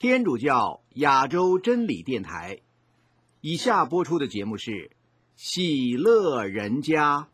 天主教亚洲真理电台，以下播出的节目是《喜乐人家》。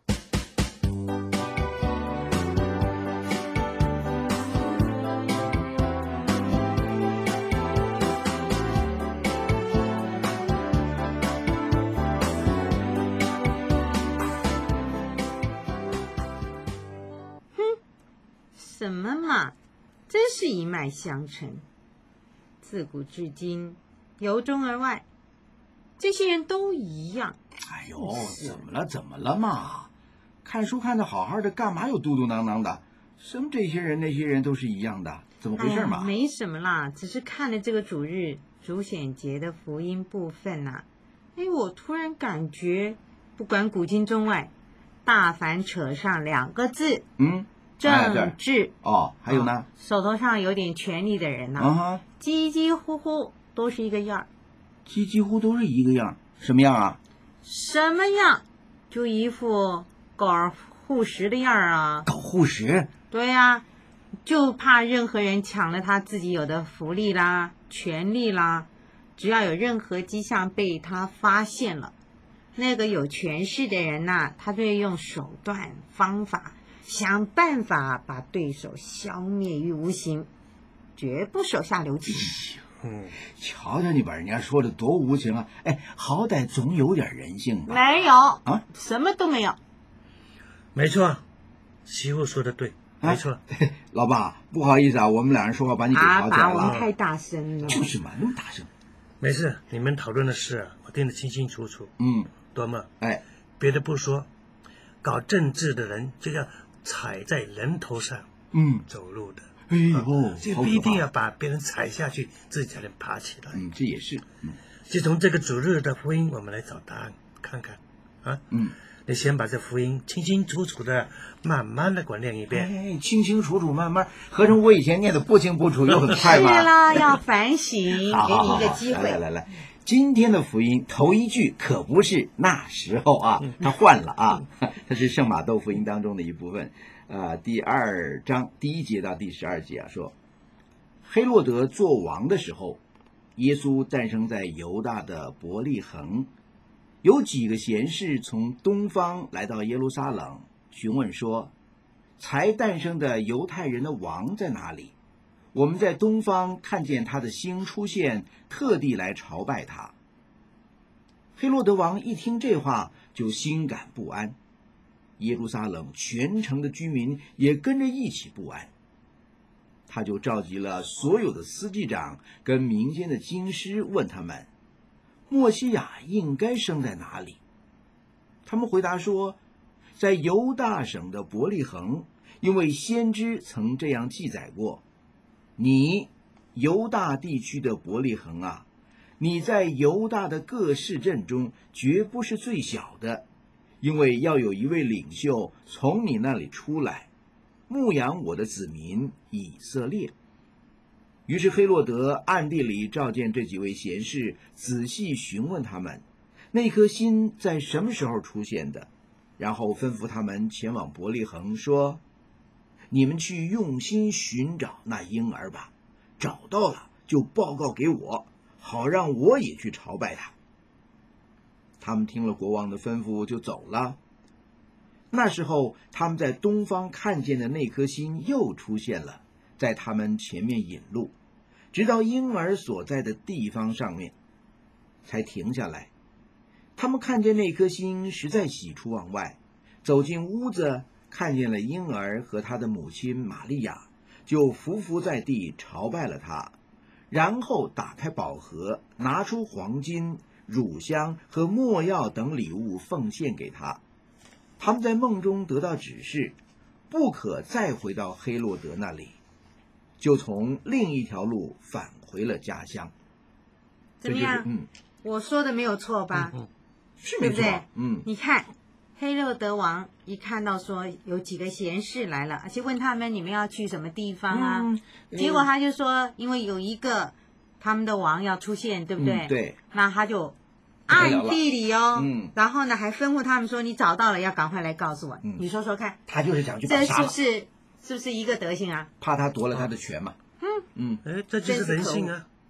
什么嘛，真是一脉相承。自古至今，由衷而外，这些人都一样。 哎呦，怎么了嘛？看书看得好好的，干嘛又嘟嘟囔囔的？什么这些人那些人都是一样的，怎么回事嘛？ 没什么啦，只是看了这个主日主显节的福音部分啊，我突然感觉，不管古今中外，大凡扯上2个字，政治还有呢， 手头上有点权力的人呢，几几乎乎都是一个样。 几几乎都是一个样，什么样啊？ 什么样？就一副搞护食的样啊！ 搞护食？ 对呀，就怕任何人抢了他自己有的福利啦、权利啦，只要有任何迹象被他发现了，那个有权势的人呐，他就会用手段方法想办法把对手消灭于无形，绝不手下留情。 瞧瞧你把人家说的多无情啊！好歹总有点人性吧？ 没有啊，什么都没有。 没错，媳妇说的对，没错。 老爸，不好意思啊，我们2人说话把你给吵起来了。 我们太大声了。 就是嘛，那么大声。 没事，你们讨论的事我听得清清楚楚。多么？别的不说，搞政治的人就要踩在人头上走路的。这不一定要把别人踩下去，自己才能爬起来。 这也是。 就从这个主日的福音，我们来找答案看看啊。你先把这福音清清楚楚的、慢慢的给我念一遍。 清清楚楚、慢慢，合成我以前念的不清不楚又很快吗？ 是啦，要反省，给你一个机会。 来，今天的福音头一句可不是那时候啊，他换了啊，它是圣马窦福音当中的一部分。第2章第1节到第12节说，黑落德做王的时候，耶稣诞生在犹大的伯利恒。有几个贤士从东方来到耶路撒冷，询问说，才诞生的犹太人的王在哪里？我们在东方看见他的星出现，特地来朝拜他。黑落德王一听这话，就心感不安，耶路撒冷全城的居民也跟着一起不安。他就召集了所有的司祭长跟民间的经师，问他们，默西亚应该生在哪里？他们回答说，在犹大省的伯利恒，因为先知曾这样记载过，你犹大地区的伯利恒啊，你在犹大的各市镇中绝不是最小的，因为要有一位领袖从你那里出来，牧养我的子民以色列。于是黑落德暗地里召见这几位贤士，仔细询问他们那颗心在什么时候出现的，然后吩咐他们前往伯利恒，说，你们去用心寻找那婴儿吧，找到了就报告给我，好让我也去朝拜他。他们听了国王的吩咐就走了。那时候他们在东方看见的那颗星又出现了，在他们前面引路，直到婴儿所在的地方上面，才停下来。他们看见那颗星，实在喜出望外，走进屋子，看见了婴儿和他的母亲玛利亚，就伏伏在地朝拜了他，然后打开宝盒，拿出黄金、乳香和没药等礼物奉献给他。他们在梦中得到指示，不可再回到黑落德那里，就从另一条路返回了家乡。 怎么样？我说的没有错吧？ 是没错， 对不对？你看黑落德王一看到说有几个贤士来了，而且问他们你们要去什么地方啊？结果他就说，因为有一个他们的王要出现，对不对？ 对。 那他就暗地里然后呢还吩咐他们说，你找到了要赶快来告诉我。你说说看， 他就是想去把他杀了， 是不是一个德行啊？ 怕他夺了他的权嘛。 这就是人性啊。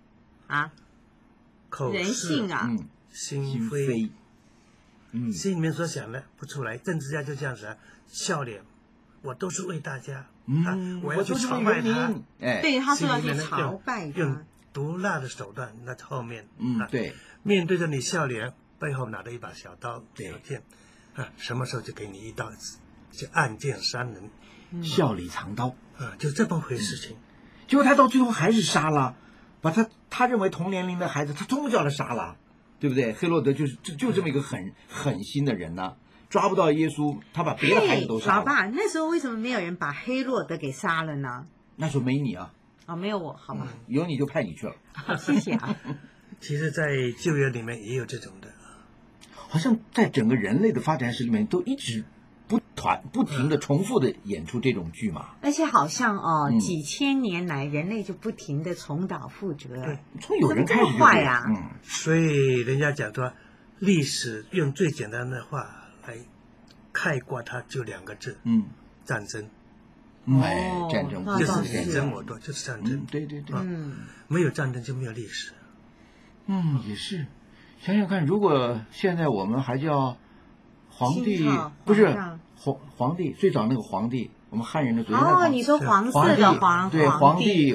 啊， 口人性啊， 心非，心里面所想的不出来。政治家就这样子啊，笑脸，我都是为大家我要去朝拜他， 对，他说要去朝拜他， 用毒辣的手段，那后面对， 面对着你笑脸，背后拿着一把小刀小剑什么时候就给你一刀子，就暗箭伤人， 笑里藏刀就这么回事情。 结果他到最后还是杀了，把他认为同年龄的孩子，他终究叫他杀了，对不对？黑洛德就这么一个狠心的人呢，抓不到耶稣，他把别的孩子都杀了。 老爸，那时候为什么没有人把黑洛德给杀了呢？ 那时候没你啊。 没有我，好吧。 有你就派你去了。 谢谢啊。 其实，在旧约里面也有这种的， 好像在整个人类的发展史里面都一直不停的重复的演出这种剧嘛。 而且好像几千年来人类就不停的重蹈覆辙。 对， 从有人开始就坏呀。 所以人家讲说，历史用最简单的话来概括它，就2个字，战争。 战争就是你争我夺，就是战争。 对对对， 没有战争就没有历史。 也是。想想看，如果现在我们还叫皇帝，不是皇帝，最早那个皇帝，我们汉人的你说黄色的皇， 对，皇帝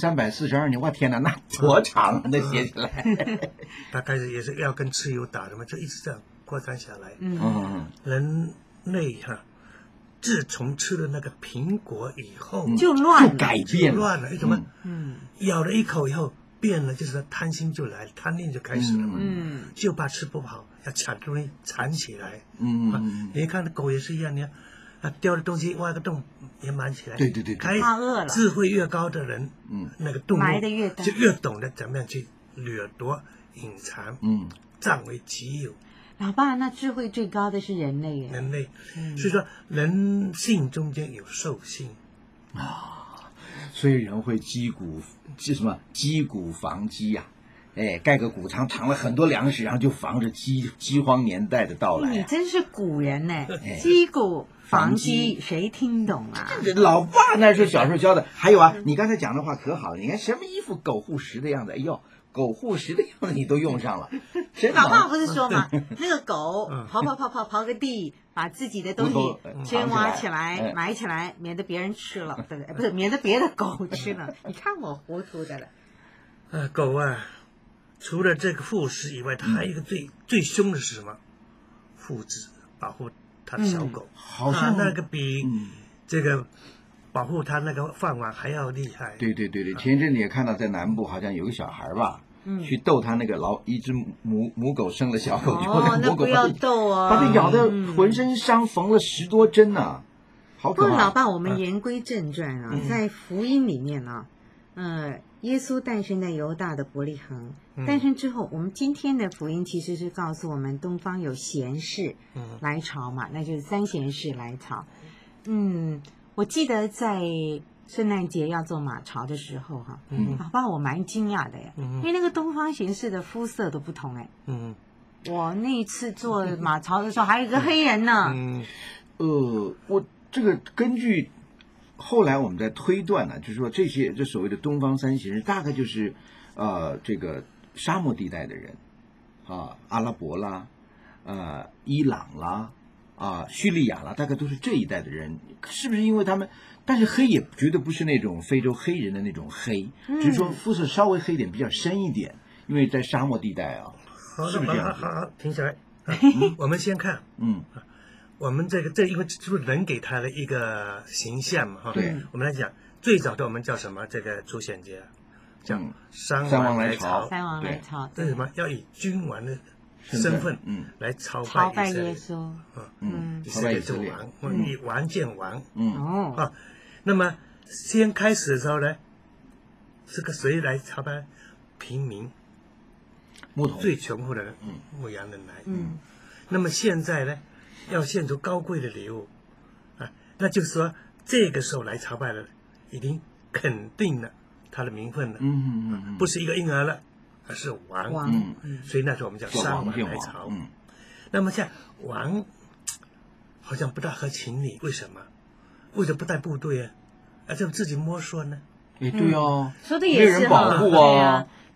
5342年，我天哪，那多长啊，那写起来。 大概也是要跟蚩尤打的嘛，就一直这样扩展下来。人类自从吃了那个苹果以后， 就乱了， 改变了，什么？咬了一口以后变了，就是贪心就来了，贪念就开始了嘛。就怕吃不好，要抢东西藏起来。你看那狗也是一样，你看叼的东西挖个洞也埋起来。 对， 怕饿了。 智慧越高的人，那个动物埋得越大， 就越懂得怎么样去掠夺、隐藏，占为己有。 老爸，那智慧最高的是人类耶。 人类，所以说人性中间有兽性所以人会击鼓防饥呀，盖个谷仓，藏了很多粮食，然后就防着饥荒年代的到来。 你真是古人呢，击鼓防饥，谁听懂啊？ 老爸那时候小时候教的。还有你刚才讲的话可好了，你看什么衣服狗护食的样子，哎呦，狗护食的样子你都用上了。 老爸不是说嘛，那个狗刨个地，把自己的东西先挖起来埋起来，免得别人吃了，对不对？不是，免得别的狗吃了。你看我糊涂的了。 狗除了这个护食以外，它还有一个最凶的是什么？护子，保护它的小狗。 好像那个比这个保护它那个饭碗还要厉害。 对，前一阵子也看到在南部好像有个小孩吧。去逗他那个一只母狗生了小狗， 那不要逗啊， 把它咬得浑身伤，缝了10多针呢，好可怕。 不过老爸，我们言归正传在福音里面耶稣诞生在犹大的伯利恒，诞生之后，我们今天的福音其实是告诉我们东方有贤士来朝嘛，那就是3贤士来朝。我记得在圣诞节要做马槽的时候老爸，我蛮惊讶的耶，因为那个东方贤士的肤色都不同哎。我那一次做马槽的时候，还有一个黑人呢。 我这个根据后来我们在推断呢，就是说这所谓的东方3贤士，大概就是这个沙漠地带的人阿拉伯啦，伊朗啦，叙利亚啦，大概都是这一带的人，是不是因为他们？但是黑也绝对不是那种非洲黑人的那种黑，只是说肤色稍微黑一点，比较深一点，因为在沙漠地带是不是这样？ 好，停下来。我们先看，我们这因为就是人给他的一个形象嘛， 对， 我们来讲，最早的我们叫什么？这个主显节叫三王来朝， 这是什么？要以君王的身份来朝拜耶稣， 朝拜以色列， 以王见王，那么先开始的时候呢，是个谁来朝拜？平民， 牧童， 最穷苦的人，牧羊人来。那么现在呢，要献出高贵的礼物那就是说这个时候来朝拜的，已经肯定了他的名分了，不是一个婴儿了，而是王。所以那时候我们叫三王来朝。那么像王好像不大合情理，为什么？为什么不带部队这自己摸索呢？ 对说的也是没人保护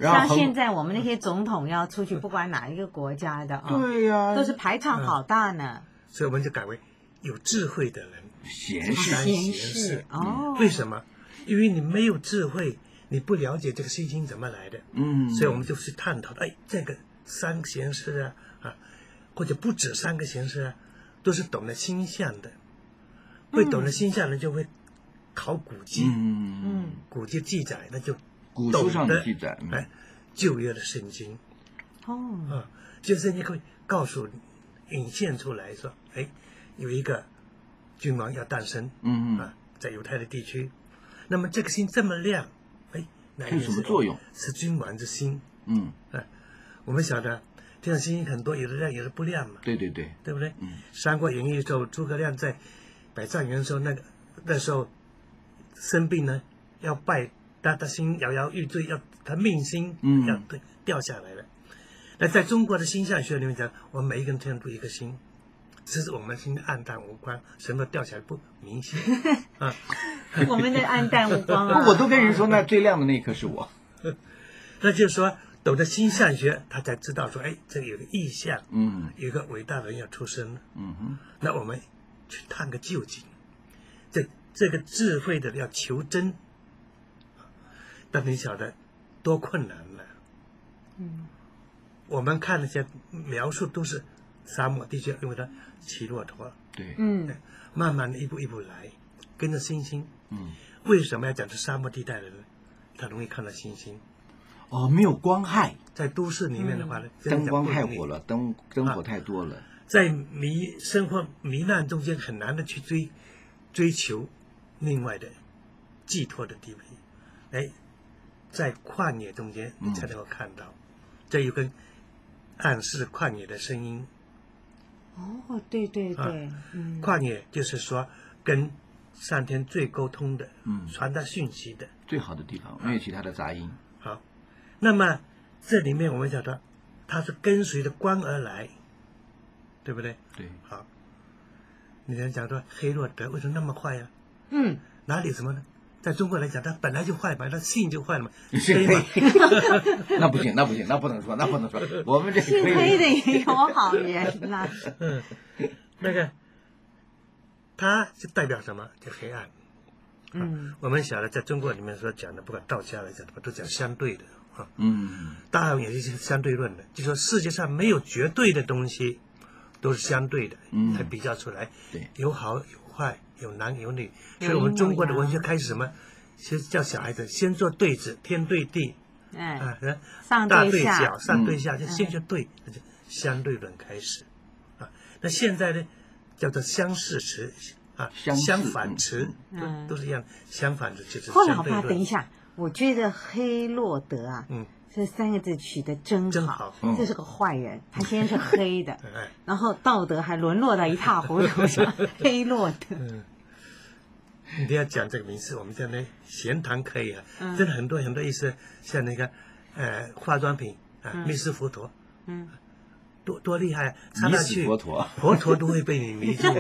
像现在我们那些总统要出去，不管哪一个国家的对呀， 都是排场好大呢。 所以我们就改为有智慧的人， 贤士哦。 为什么？因为你没有智慧，你不了解这个星星怎么来的。所以我们就去探讨，这个3个贤士啊，或者不止3个贤士啊，都是懂得星象的。会懂得星象的就会考古迹，古迹记载，那就古书上的记载， 旧约的圣经，就是你可以告诉引现出来说，有一个君王要诞生，在犹太的地区，那么这个星这么亮，那有什么作用？ 是君王之星，我们晓得天上星星很多，有的亮，有的不亮嘛， 对不对？三国演义的时候，诸葛亮在摆帐元的时候，那时候生病呢，要拜他星摇摇欲坠，要他命星要掉下来了。那在中国的星象学里面讲，我们每一个人天上都有一颗星，只是我们星暗淡无光，什么掉下来不明显啊。 我们的暗淡无光啊！ 我都跟人说，那最亮的那一颗是我。 那就是说，懂得星象学，他才知道说，这里有个意象，有一个伟大的人要出生了，那我们去探个究竟。这个智慧的要求真，但你晓得多困难了。我们看那些描述都是沙漠地区，因为它骑骆驼， 对， 慢慢的一步一步来，跟着星星。为什么要讲是沙漠地带的人，他容易看到星星？ 没有光害， 在都市里面的话呢， 灯光太火了，灯火太多了， 在生活糜烂中间很难的去追求另外的寄托的地位，在旷野中间你才能够看到，这有个暗示旷野的声音。 对， 旷野就是说跟上天最沟通的，传达讯息的最好的地方，没有其他的杂音。 好，那么这里面我们讲到，它是跟随着光而来，对不对？ 对。 好，你能讲说黑落德为什么那么坏呀？哪里什么呢？在中国来讲，他本来就坏嘛，他性就坏了嘛，黑嘛。 那不行，那不能说，我们这姓黑的也有好人啦。 那个，它就代表什么？就黑暗。我们晓得，在中国里面所讲的，不管道家来讲，都讲相对的啊。当然也是相对论的，就说世界上没有绝对的东西，都是相对的，才比较出来。 对， 有好有坏，有男有女。所以我们中国的文学开始什么？其实叫小孩子先做对子，天对地，大对小，上对下，就先就对，那就相对论开始啊。那现在呢，叫做相似词啊，相反词，都是一样，相反词就是相对论。 等一下，我觉得黑落德啊，这3个字取得真好，这是个坏人，他先是黑的，然后道德还沦落到一塌糊涂，黑落德。 一定要讲这个名词，我们讲呢闲谈可以啊，真的很多意思，像那个化妆品密斯佛陀，多厉害，插上去佛陀都会被你迷住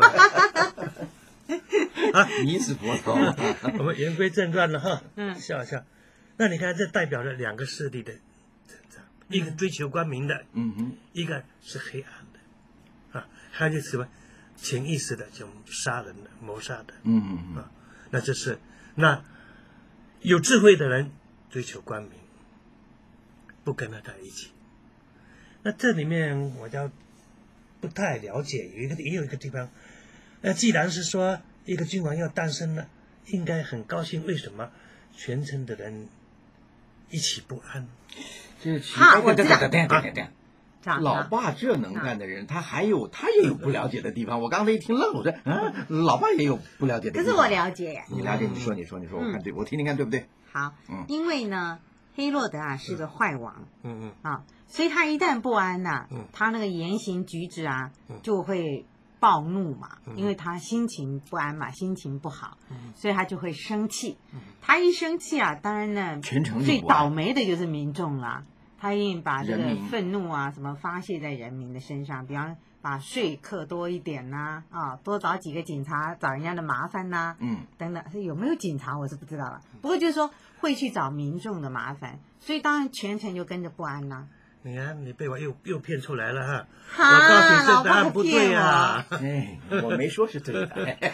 迷死佛陀。 我们言归正传了哈，笑笑。那你看，这代表了2个势力的成长，一个追求光明的，一个是黑暗的，还有什么潜意识的这种杀人的、谋杀的，那就是那有智慧的人追求光明，不跟他在一起。那这里面我就不太了解，也有一个地方，既然是说一个君王要诞生了，应该很高兴，为什么全城的人一起不安？ 这老爸这能干的人，他也有不了解的地方。我刚才一听愣了，我说老爸也有不了解的地方。 可是我了解呀。 你了解？你说，我看对，我听听看对不对？ 好，因为呢，黑落德是个坏王，所以他一旦不安他那个言行举止就会暴怒嘛，因为他心情不安嘛，心情不好，所以他就会生气。他一生气当然呢， 全城最倒霉的就是民众啦。他一定把这个愤怒什么发泄在人民的身上，比方把税课多一点呐，多找几个警察找人家的麻烦呐，等等，有没有警察我是不知道了。不过就是说会去找民众的麻烦，所以当然全城就跟着不安啦。 你看，你被我又骗出来了哈！我告诉你，这答案不对啊！ 我没说是对的。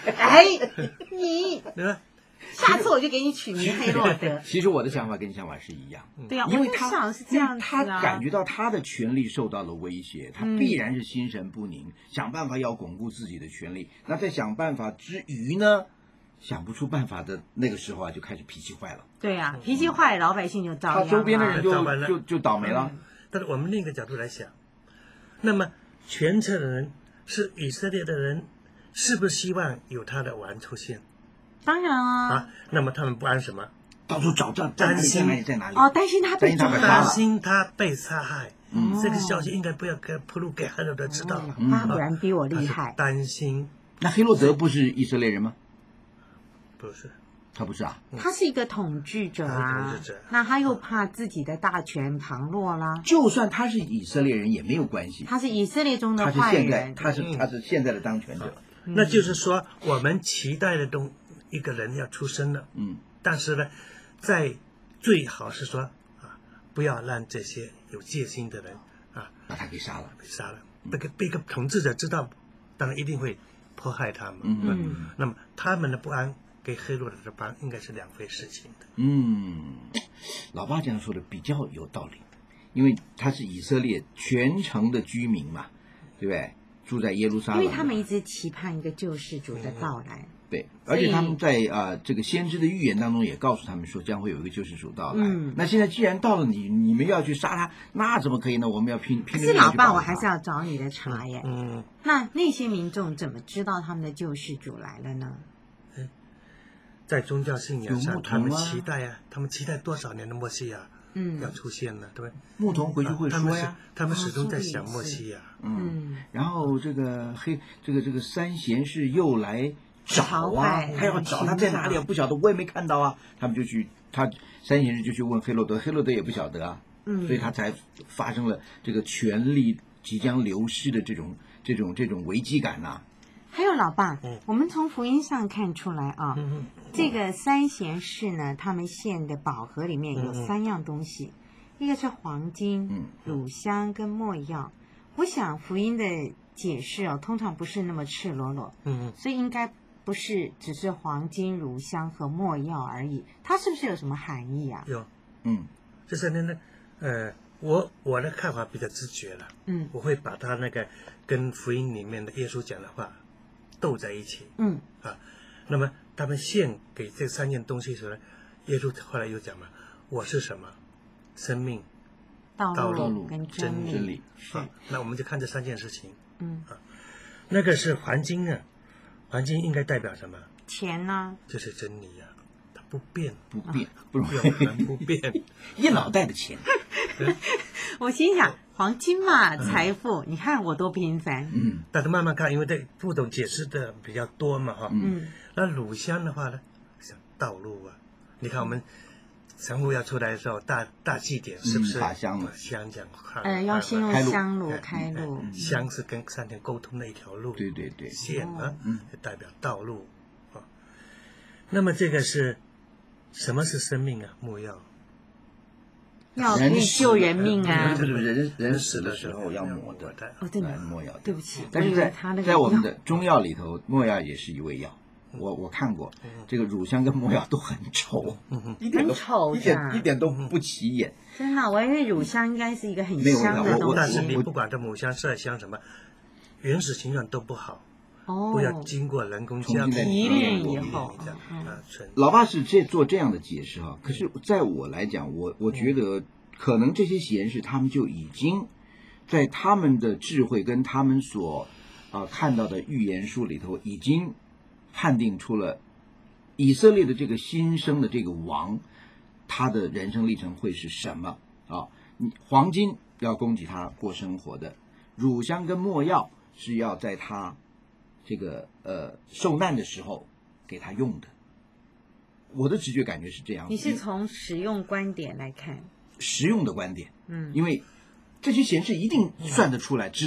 你下次我就给你取名黑洛德。 其实我的想法跟你想法是一样。 对啊， 因为想是这样子啊， 他感觉到他的权利受到了威胁，他必然是心神不宁，想办法要巩固自己的权利。那在想办法之余呢，想不出办法的那个时候啊，就开始脾气坏了。 对啊，脾气坏，老百姓就遭殃了， 他周边的人就倒霉了。 但是我们另一个角度来想，那么全车的人是以色列的人，是不是希望有他的王出现？ 当然啊。 那么他们不安什么？ 到处找担心在哪里？ 担心他被担心他被杀害。这个消息应该不要铺路给黑洛德知道。 他果然比我厉害。 担心。 那黑洛德不是以色列人吗？ 不是。 他不是啊， 他是一个统治者啊，那他又怕自己的大权旁落啦。 就算他是以色列人也没有关系， 他是以色列中的坏人， 他是现在的当权者。 那就是说，我们期待的一个人要出生了，但是呢，在最好是说不要让这些有戒心的人把他给杀了， 被一个统治者知道，当然一定会迫害他们。那么他们的不安给黑洛德的帮应该是两回事情的。 老爸这样说的比较有道理，因为他是以色列全城的居民嘛，对不对？住在耶路撒冷， 因为他们一直期盼一个救世主的到来。 对，而且他们在这个先知的预言当中也告诉他们说将会有一个救世主到来。那现在既然到了你们要去杀他，那怎么可以呢？我们要拼命。可是老爸，我还是要找你的茬耶。那些民众怎么知道他们的救世主来了呢？ 在宗教信仰上，他们期待他们期待多少年的默西亚要出现了，对不对？ 牧童回去会说呀， 他们始终在想默西亚。 然后这个三贤士又来找啊，他要找他在哪里啊？不晓得，我也没看到啊。他们就去，三贤士就去问黑洛德，黑洛德也不晓得啊。所以他才发生了这个权力即将流失的这种危机感呐。 还有老爸，我们从福音上看出来啊，这个三贤士呢，他们献的宝盒里面有3样东西，一个是黄金、乳香跟没药。我想福音的解释通常不是那么赤裸裸，所以应该不是只是黄金、乳香和没药而已，它是不是有什么含义啊？ 有，这3天呢，我的看法比较直觉了，我会把它那个跟福音里面的耶稣讲的话斗在一起，那么他们献给这3件东西时呢，耶稣后来又讲嘛，我是什么？生命、道路跟真理。 那我们就看这3件事情，那个是黄金啊，黄金应该代表什么？ 钱呢？ 就是真理啊，它不变， 不变， 一脑袋的钱。 我心想，黄金嘛，财富，你看我多平凡。 但是慢慢看，因为这不懂解释的比较多嘛，那乳香的话呢，像道路啊，你看我们神父要出来的时候，大祭典是不是法香嘛？ 香讲要先用香炉开路， 香是跟上天沟通的一条路， 对， 线就代表道路啊。那么这个是什么是生命啊？没药。 要可以救人命啊！ 人死的时候要抹的， 真的抹药。 对不起， 但是在我们的中药里头，没药也是一味药。我看过，这个乳香跟没药都很丑， 很丑， 一点都不起眼。 真的，我以为乳香应该是一个很香的东西。 但是你不管这母香、麝香什么，原始形状都不好。不要经过人工加工提炼以后， 老爸是做这样的解释哈。可是在我来讲，我觉得可能这些贤士他们就已经在他们的智慧跟他们所看到的预言书里头，已经判定出了以色列的这个新生的这个王，他的人生历程会是什么啊？黄金要供给他过生活的，乳香跟没药是要在他这个受难的时候给他用的。我的直觉感觉是这样。 你是从实用观点来看？ 实用的观点，因为这些贤士一定算得出来，知道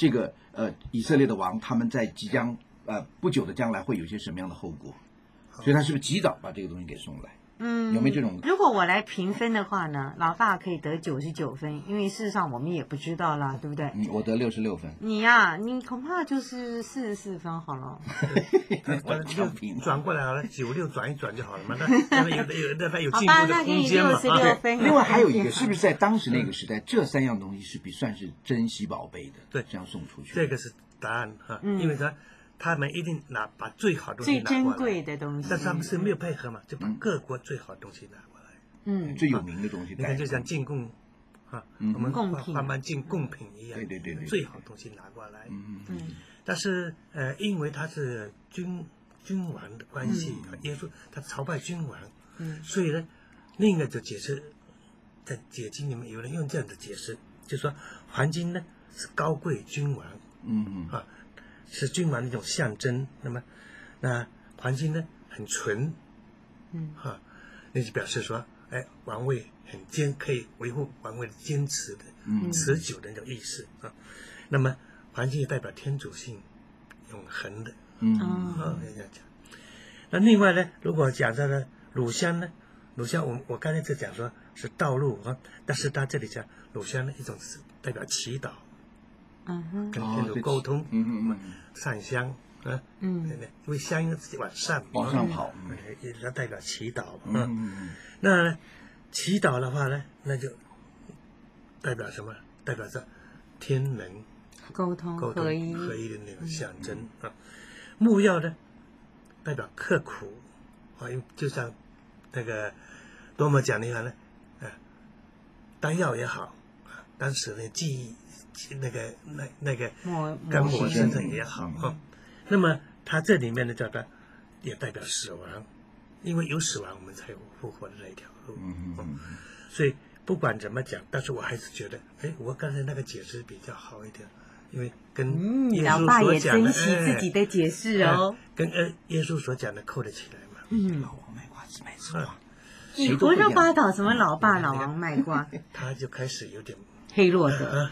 这个以色列的王他们在即将不久的将来会有些什么样的后果，所以他是不是及早把这个东西给送来？有没有这种？ 如果我来评分的话呢，老爸可以得99分，因为事实上我们也不知道啦，对不对？ 我得66分。 你呀，你恐怕就是44分好了。 转过来好了，96转一转就好了嘛。那有进步的空间嘛。 66分。 另外还有一个，是不是在当时那个时代，这3样东西是算是珍稀宝贝的？ 对， 这样送出去。 这个是答案哈，因为他们一定把最好的东西拿过来， 最珍贵的东西， 但是他们是没有配合嘛，就把各国最好的东西拿过来， 最有名的东西， 你看就像进贡啊，我们慢慢进贡品一样， 对， 最好的东西拿过来，但是因为他是君王的关系，耶稣他朝拜君王，所以呢，另一个就解释，在解经里面有人用这样的解释，就说黄金呢是高贵君王，是君王的一种象征。那黄金呢很纯，那就表示说，王位可以维护王位的坚持的、持久的那种意思啊。那么黄金也代表天主性、永恒的，这样讲。那另外呢，如果讲到了乳香呢，乳香我刚才就讲说是道路啊，但是他这里讲乳香呢，一种是代表祈祷。跟天主沟通，上香，因为香应该是往上跑， 也代表祈祷，那祈祷的话呢，那就代表什么？代表着天人沟通合一的那种象征啊。木曜呢，代表刻苦啊，因为就像那个多么讲的话呢，丹药也好，当时的记忆。那个干抹身上也好那么它这里面的叫它也代表死亡，因为有死亡我们才有复活的那一条路，所以不管怎么讲，但是我还是觉得，我刚才那个解释比较好一点，因为跟耶稣所讲的， 老爸也珍惜自己的解释哦， 跟耶稣所讲的扣得起来嘛。 老王卖瓜自卖自夸， 你胡说八道什么老爸老王卖瓜？ 他就开始有点。 黑洛德，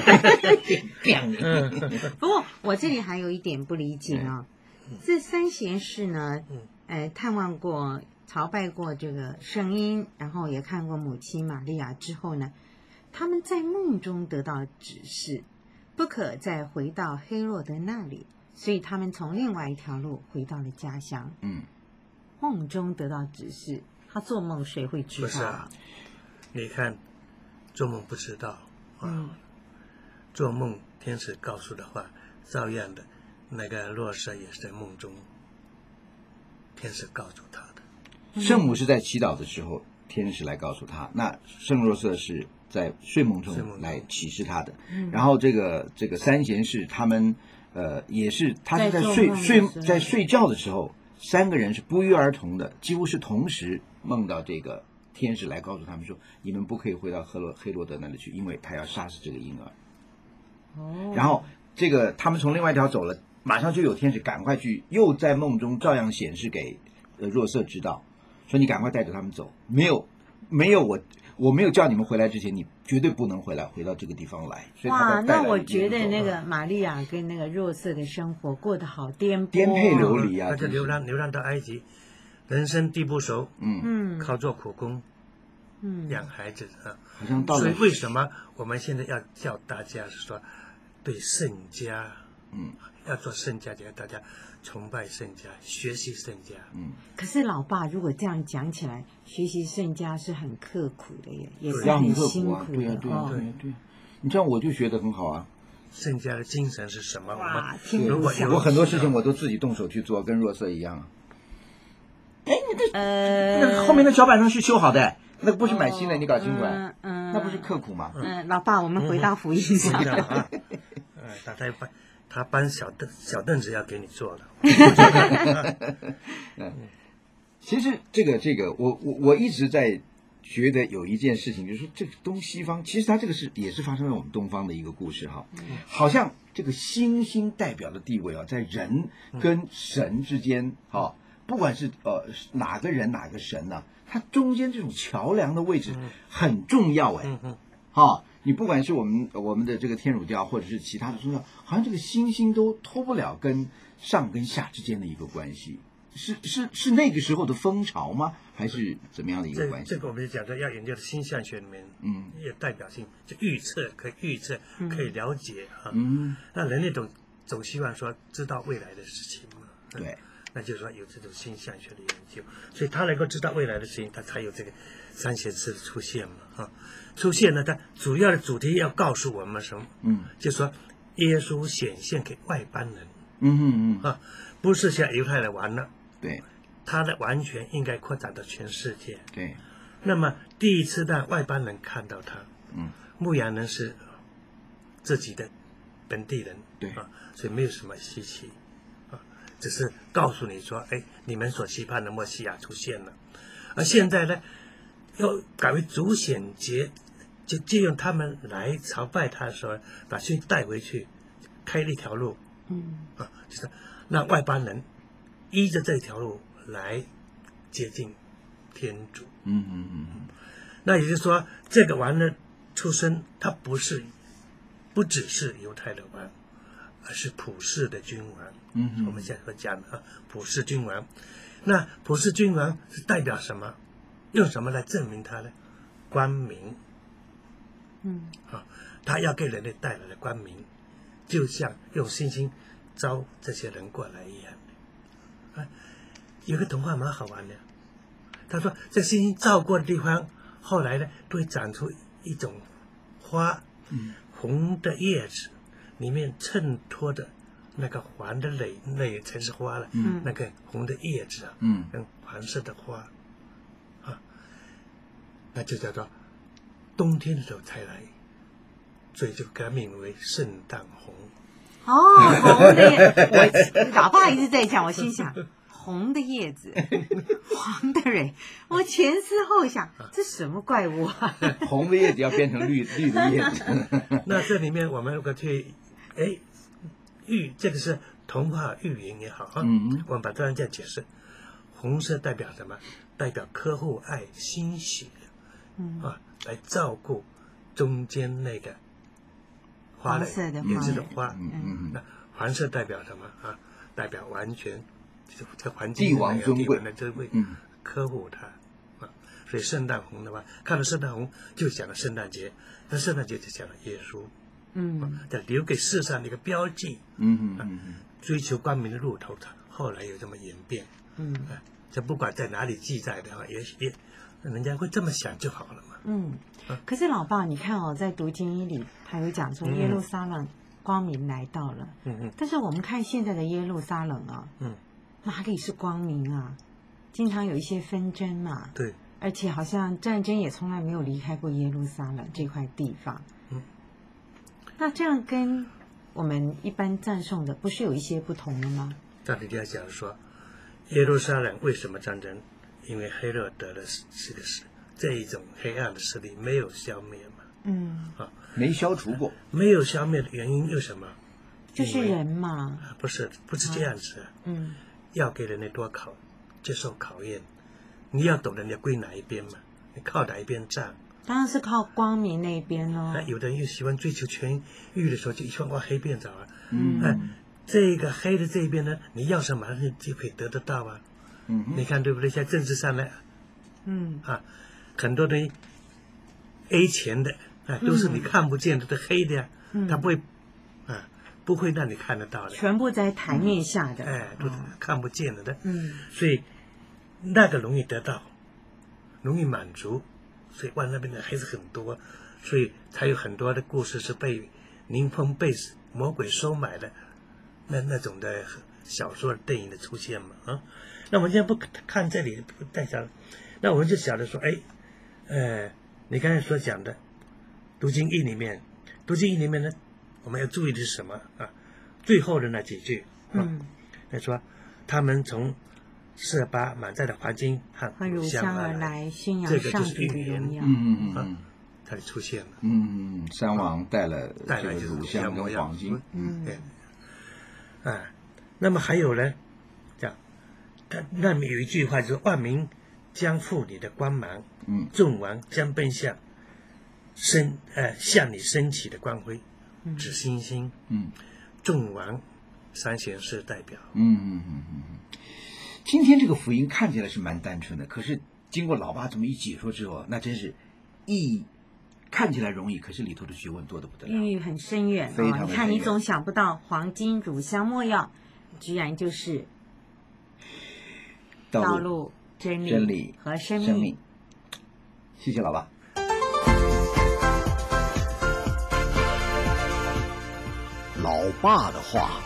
不过我这里还有一点不理解啊，这3贤士呢，探望过、朝拜过这个圣婴，然后也看过母亲玛利亚之后呢，他们在梦中得到指示，不可再回到黑洛德那里，所以他们从另外一条路回到了家乡。梦中得到指示，他做梦谁会知道？ 不是啊，你看，做梦不知道。做梦天使告诉的话，照样的，那个若瑟也是在梦中，天使告诉他的。 圣母是在祈祷的时候，天使来告诉他；那圣若瑟是在睡梦中来启示他的。然后这个3贤士他们也是，他是在睡觉的时候，3个人是不约而同的，几乎是同时梦到这个。天使来告诉他们说：“你们不可以回到黑洛德那里去，因为他要杀死这个婴儿。”然后他们从另外一条走了，马上就有天使赶快去，又在梦中照样显示给若瑟知道，说你赶快带着他们走，没有我没有叫你们回来之前，你绝对不能回到这个地方来。所以哇，那我觉得那个玛利亚跟那个若瑟的生活过得好颠沛流离啊！ 他就流浪到埃及。人生地不熟，靠做苦工，养孩子啊， 好像到了。 所以为什么我们现在要叫大家是说，对圣家，要做圣家，叫大家崇拜圣家，学习圣家。 可是老爸，如果这样讲起来，学习圣家是很刻苦的耶，也是很辛苦的。 对，你这样我就学得很好啊。 圣家的精神是什么？ 我很多事情我都自己动手去做，跟若瑟一样啊。那后面的小板凳是修好的，那个不是买新的，你搞清楚啊？那不是刻苦吗？ 老爸，我们回到福音上。 他搬小凳子要给你坐了。 其实这个，我一直在觉得有一件事情，就是说这个东西方，其实它这个也是发生在我们东方的一个故事哈。好像这个星星代表的地位啊，在人跟神之间哈。不管是哪个人哪个神呢，它中间这种桥梁的位置很重要你不管是我们的这个天主教，或者是其他的宗教，好像这个星星都脱不了跟上跟下之间的一个关系。是那个时候的风潮吗？还是怎么样的一个关系？ 这个我们就讲说，要研究的星象学里面，有代表性，就可以预测，可以了解啊。那人类总希望说知道未来的事情嘛。 对， 那就是说有这种星象学的研究，所以他能够知道未来的事情，他才有这个三贤士的出现嘛啊。出现呢，它主要的主题要告诉我们什么？就是说耶稣显现给外邦人。不是像犹太人玩了。 对， 他的完全应该扩展到全世界。 对， 那么第一次让外邦人看到他，牧羊人是自己的本地人， 对所以没有什么稀奇只是告诉你说，你们所期盼的默西亚出现了，而现在呢，要改为主显节，就借用他们来朝拜他的时候，把信带回去，开了一条路，就是让外邦人依着这条路来接近天主。那也就是说，这个王的出生，他不只是犹太的王，而是普世的君王。我们现在所讲的普世君王。那普世君王是代表什么？用什么来证明他呢？光明。他要给人类带来的光明，就像用星星招这些人过来一样。有个童话蛮好玩的，他说在星星照过的地方，后来呢都会长出一种花，红的叶子，里面衬托的那个黄的蕾才是花了，那个红的叶子跟黄色的花那就叫做冬天的时候才来，所以就给它命名为圣诞红。 红的叶，我老爸一直在讲，我心想红的叶子，黄的蕊，我前思后想，这什么怪物啊？ 红的叶子要变成绿的叶子。 那这里面我们如果去这个是童话寓言也好我们把这样解释，红色代表什么？代表呵护、爱、欣喜来照顾中间那个花蕾叶子的花。那黄色代表什么代表完全这环境帝王尊贵的这位呵护他所以圣诞红的话，看到圣诞红就讲了圣诞节，那圣诞节就讲了耶稣。留给世上的一个标记。追求光明的路头，后来有这么演变。这不管在哪里记载的话，也人家会这么想就好了嘛。 可是老爸，你看在读经一里，他有讲说耶路撒冷光明来到了。但是我们看现在的耶路撒冷哪里是光明啊？经常有一些纷争嘛。 对。 而且好像战争也从来没有离开过耶路撒冷这块地方。那这样跟我们一般赞颂的不是有一些不同的吗？ 照理来讲说，耶路撒冷为什么战争？因为黑勒德的这一种黑暗的势力没有消灭嘛。 没消除过。 没有消灭的原因是什么？ 就是人嘛。 不是这样子。要给人类接受考验，你要懂得你要归哪一边嘛，你靠哪一边站。 当然是靠光明那边咯。 有的人又喜欢追求权欲的时候，就喜欢往黑边找这个黑的这一边呢，你要什么你就可以得得到啊。你看对不对？在政治上呢，很多人 A 钱的都是你看不见的，都黑的呀，他不会让你看得到的， 全部在台面下的， 都是看不见的。所以那个容易得到，容易满足。所以往那边的还是很多，所以才有很多的故事是被宁风被魔鬼收买的那种的小说电影的出现嘛那我们现在不看这里不带讲，那我们就晓得说你刚才所讲的读经义里面呢，我们要注意的是什么最后的那几句他说他们从48满载的黄金和乳香而来， 宣扬上帝的荣耀。 它就出现了。 三王带了乳香跟黄金。 那么还有呢，这样，那么有一句话就是万民将负你的光芒，众王将奔向向你升起的光辉，指星星，众王三贤士代表。 今天这个福音看起来是蛮单纯的，可是经过老爸这么一解说之后，那真是看起来容易，可是里头的学问多得不得了， 寓意很深远。 非常的深远。 你看，你总想不到黄金、乳香、没药，居然就是道路、真理和生命。 谢谢老爸。 老爸的话。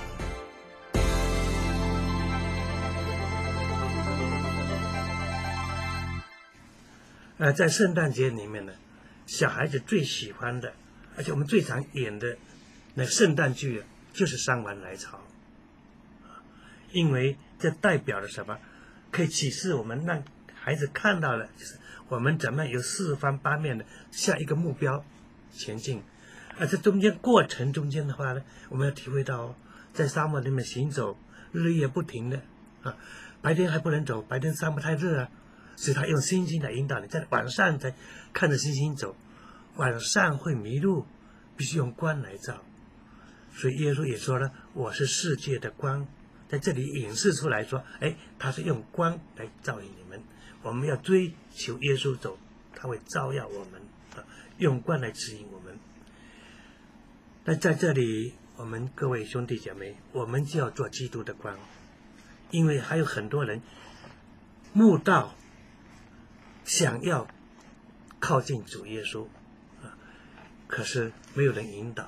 在圣诞节里面呢，小孩子最喜欢的，而且我们最常演的那圣诞剧就是《山王来朝》，因为这代表了什么？可以启示我们，让孩子看到了，就是我们怎么有四方八面的向一个目标前进。而这过程中间的话呢，我们要体会到，在沙漠里面行走，日夜不停的白天还不能走，白天沙漠太热所以他用星星来引导你，在晚上才看着星星走，晚上会迷路，必须用光来照。所以耶稣也说了，我是世界的光，在这里显示出来说，他是用光来照应你们。我们要追求耶稣走，他会照耀我们用光来指引我们。那在这里，我们各位兄弟姐妹，我们就要做基督的光，因为还有很多人慕道，想要靠近主耶稣可是没有人引导，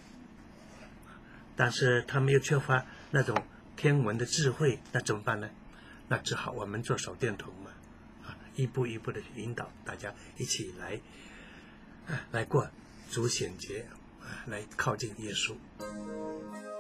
但是他们又缺乏那种天文的智慧，那怎么办呢？那只好我们做手电筒嘛，一步一步的引导大家一起来过主显节，来靠近耶稣。